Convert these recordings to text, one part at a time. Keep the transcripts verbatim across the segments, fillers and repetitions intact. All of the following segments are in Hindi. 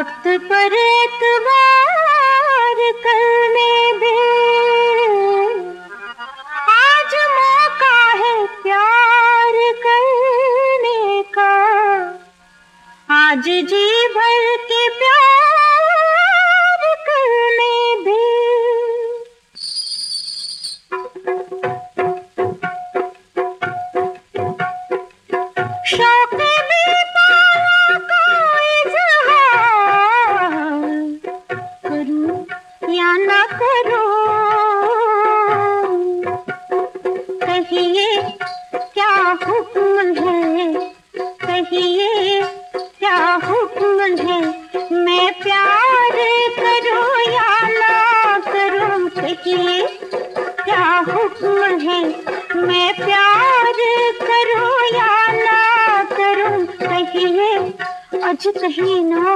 वक्त पर एतबार करने दे, आज मौका है प्यार करने का, आज जी भर के प्यार करने दे। शौक बेपाया का इज़हार करूं या ना करूं, कहिए क्या हुक्म है, कहिए क्या हुक्म है, मैं प्यार करूं या ना करूं, कहिए क्या हुक्म है, मैं प्यार करूं या ना करूं, कहिए आज कहीं ना।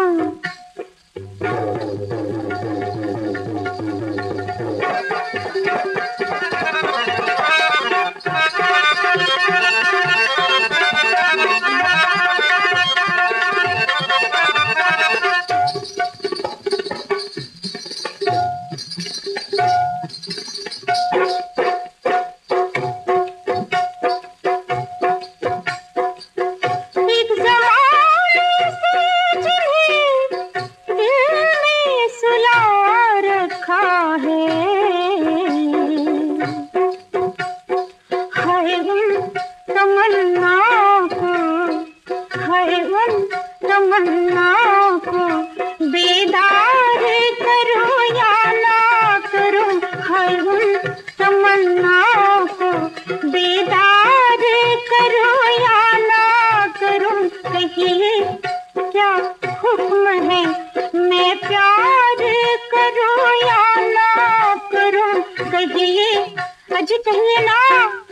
तमन्ना को बेदार करूं या ना करूं, हर उन तमन्ना को बेदार करूं या ना करूं, कहिए क्या हुक्म है, मैं प्यार करूं या ना करूं, कहिए आज कहिए ना।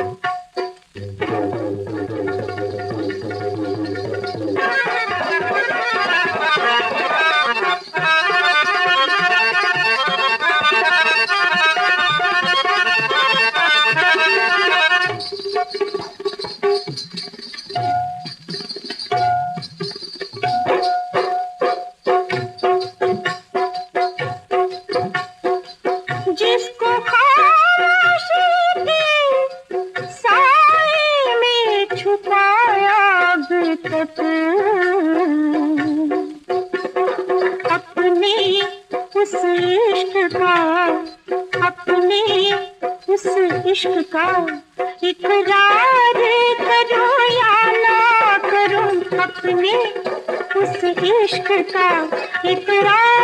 जिसको खामोशी के साए में छुपाया अब तक, अपने उस इश्क का, अपने उस इश्क का इकरार करूं या ना करूं, अपने उस इश्क का इकरार